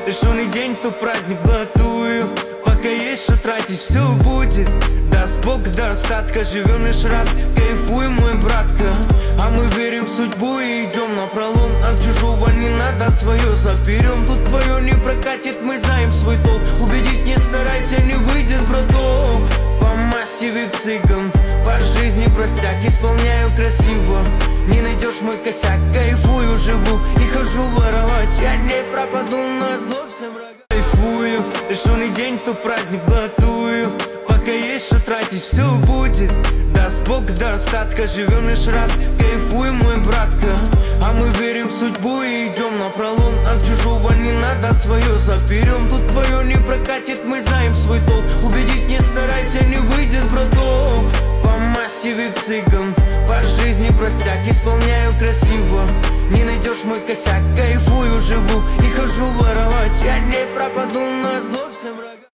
Шумный день, то праздник, блатую. Пока есть что тратить, все будет. Даст Бог до остатка, живем лишь раз. Кайфуем, мой братка. А мы верим в судьбу и идем напролом. Нам чужого не надо, свое заберем. Тут твое не прокатит, мы знаем свой толк. Убедить не старайся, не выйдет, браток. По масти вип-цыган, по жизни простяк, исполняю красиво. Не найдешь мой косяк, кайфую, живу и хожу воровать. Я не пропаду на зло всем врагам. Кайфую, шумный день, то праздник, блатую. Пока есть что тратить, все будет. Даст Бог до остатка, живем лишь раз. Кайфуем, мой братка. А мы верим в судьбу и идем напролом. Нам чужого не надо, свое заберем. Тут твое не прокатит, мы знаем свой толк. Убедить не старайся, не выйдет, браток. По масти вип-цыган, по жизни простяк, исполняю красиво. Не найдешь мой косяк, кайфую, живу и хожу воровать. Я не пропаду на зло всем врагам.